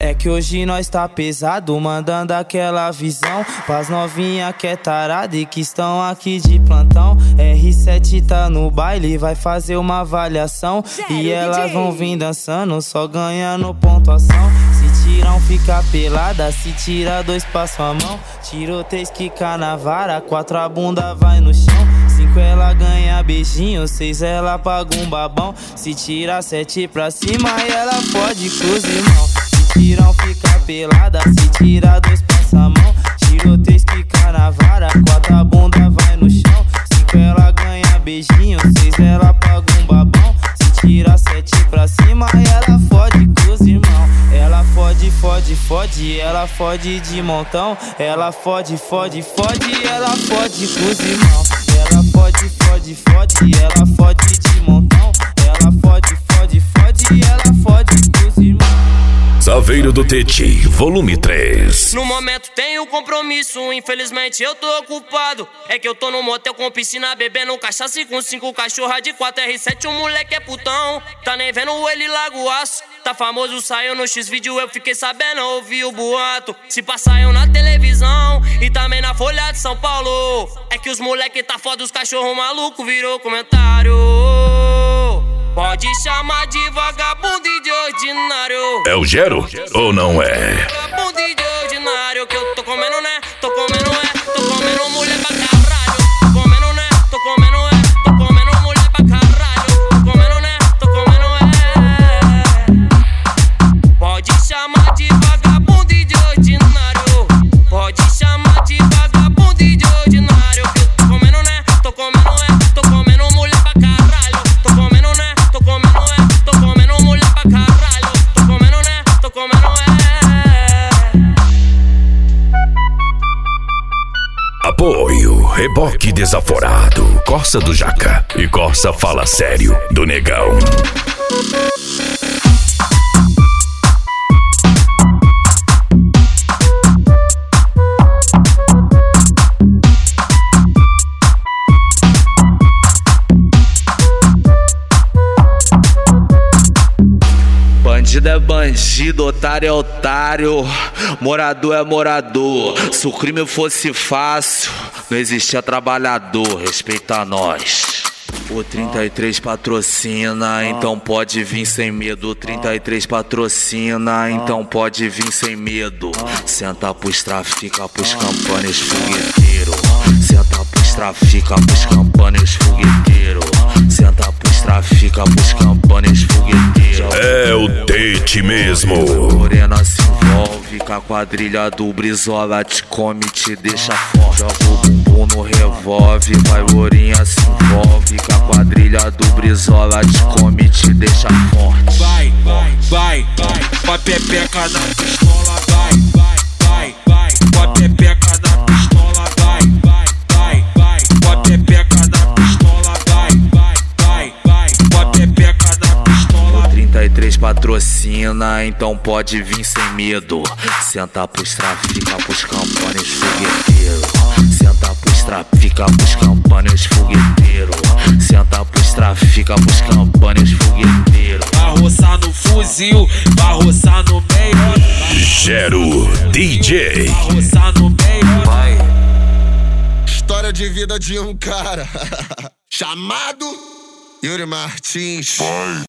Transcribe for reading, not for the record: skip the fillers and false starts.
É que hoje nós tá pesado, mandando aquela visão pras novinha que é tarada e que estão aqui de plantão. R7 tá no baile, vai fazer uma avaliação. E elas vão vir dançando, só ganhando pontuação. Se tiram fica pelada, se tira dois passa a mão. Tirou 3 quica na vara, 4 a bunda vai no chão. 5 ela ganha beijinho, 6 ela paga um babão. Se tira 7 pra cima ela pode com os irmãos. Se tiram fica pelada, se tira 2 passa a mão. Tirou 3 quica na vara, 4 a bunda vai no chão. 5 ela ganha beijinho, 6 ela paga um babão. Se tira 7 pra cima ela fode com os irmãos. Ela fode, fode, fode, ela fode de montão. Ela fode, fode, fode, ela fode com os irmãos. Ela fode, fode, fode, ela fode de montão. Ela fode, fode, fode, ela fode com os irmãos. Saveiro do Teti, volume 3. No momento tenho compromisso, infelizmente eu tô ocupado. É que eu tô no motel com piscina, bebendo cachaça e com 5 cachorra de 4 R7, o moleque é putão. Tá nem vendo ele lagoaço. Tá famoso, saiu no X-Vídeo, eu fiquei sabendo, ouvi o boato. Se passaiu na televisão e também na Folha de São Paulo. É que os moleque tá foda, os cachorro maluco virou comentário. Pode chamar de vagabundo e de ordinário. É o Gero ou não é? Vagabundo e de ordinário, que eu tô comendo, né? Tô comendo, tô comendo mulher pra caralho. Tô comendo, né? Tô comendo, tô comendo mulher pra caralho. Tô comendo, né? Tô comendo, Pode chamar de vagabundo e de ordinário. Pode chamar de vagabundo e de ordinário, que eu tô comendo, né? Tô comendo, tô comendo mulher pra caralho. Tô comendo, né? Tô comendo mulher pra caralho. Tô comendo, né? Tô comendo, Apoio, Reboque Desaforado, Corsa do Jaca e Corsa Fala Sério do Negão. Bandido é bandido, otário é otário, morador é morador. Se o crime fosse fácil, não existia trabalhador. Respeita nós. O 33 patrocina, então pode vir sem medo. O 33 patrocina, então pode vir sem medo. Senta pros trafica, pros campanhas fogueteiro. Senta pros trafica, pros campanhas fogueteiro. Senta pros trafica, pros campanhas fogueteiro. É o Teti mesmo. Morena se envolve com a quadrilha do Brizola, te come, te deixa forte. Joga o bumbum no revólver, vai lourinha se envolve com a quadrilha do Brizola, te come, te deixa forte. Vai, com a pepeca na pistola, vai, com a pepeca na pistola, vai, com a pepeca na pistola, vai, com a pepeca na pistola. O 33 patrocina, então pode vir sem medo. Senta pros trafica, pros campanhas fogueteiro. Senta pros trafica, pros campanhas fogueteiro. Senta pros trafica, pros campanhas fogueteiro. Vai roçar no fuzil, vai roçar no meio. Gero DJ. Vai roçar no meio. Vai. História de vida de um cara chamado Yuri Martins.